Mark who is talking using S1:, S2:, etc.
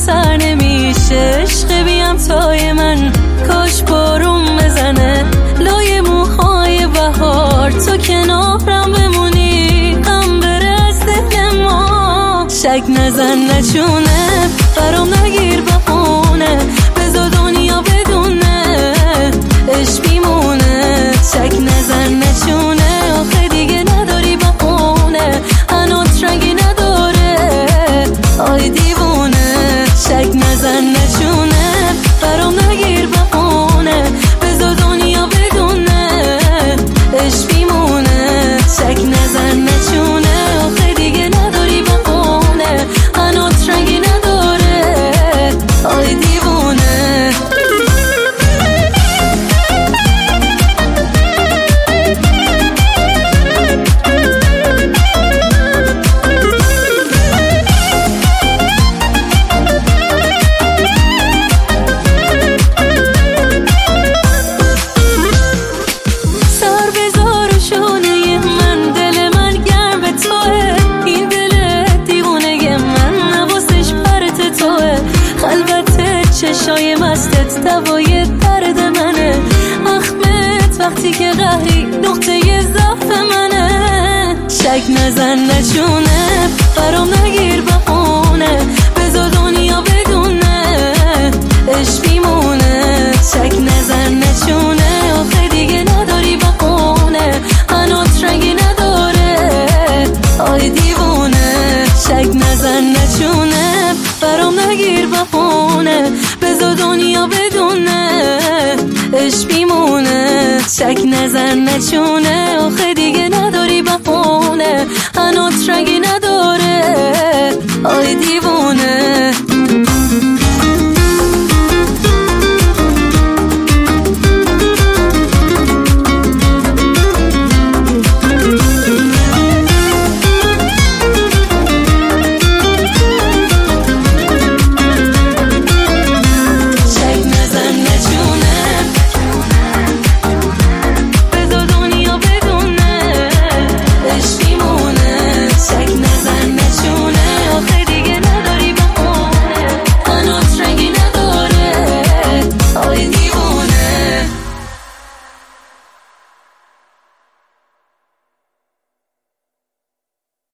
S1: سر نمیشه عشق بیم تای من، کاش بارون بزنه لای موهای بهار، تو کنارم بمونی غم بره از دل ما. شک نزن نچونه برام نگیر بهونه، بذار دنیا بدونه عشق میمونه. شک نزن نچونه آخه دیگه نداری بهونه، هنوز رنگی نداره آی دیوونه. شک نزن نچونه برام نگیر بهونه، بذار دنیا بدونه عشق میمونه. شک نزن نچونه آخه دیگه نداری بهونه، هنوز رنگی نداره آی دیوونه. چشای مستت دوای درد منه، اخمت وقتی که قهری نقطه ضعف منه. شک نزن نچونه برام نگیر بهونه، بذار دنیا بدونه عشق میمونه. شک نزن نچونه آخه دیگه نداری بهونه، هنوز رنگی نداره آی دیوونه. شک نزن نچونه برام نگیر بهونه، بذار دنیا بدونه عشق میمونه. شک نزن نچونه آخه دیگه نداری بهونه، هنوز رنگی نداره